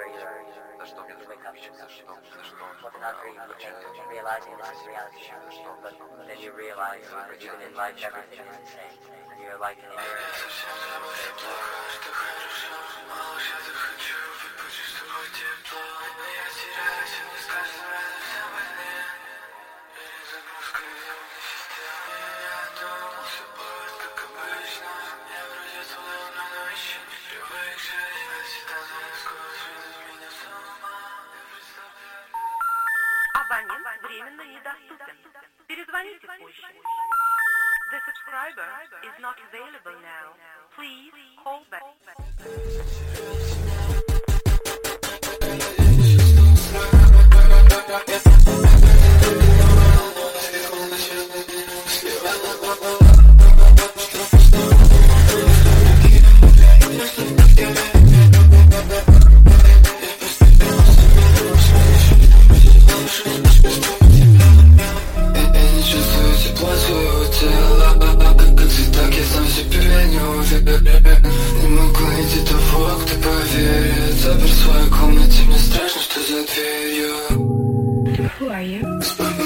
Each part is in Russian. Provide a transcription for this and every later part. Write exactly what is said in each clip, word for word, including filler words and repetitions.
За что мне нужно выпить? За что? За что? Realizing this is reality, but then you realize that even in life everything is insane, and you're like in a mirror. Абонент временно недоступен. Перезвоните позже. The subscriber is not available now. Please call back. Не могу найти того, кто поверит. Запер в своей комнате, мне страшно, что за дверью. Who are you?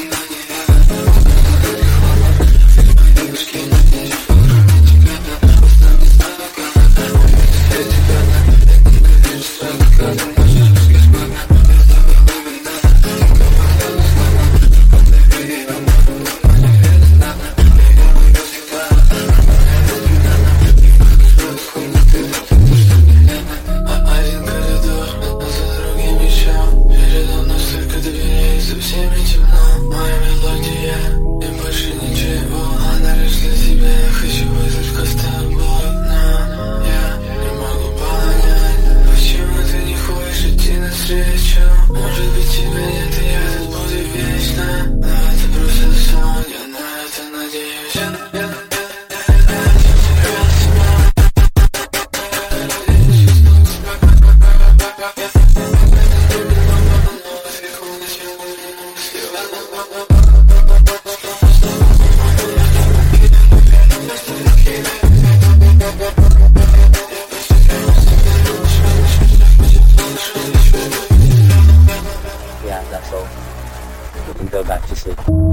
Может быть тебя нет, и я тут буду вечно. Но это просто сон, я на это надеюсь. Yeah, that's all. You can go back to sleep.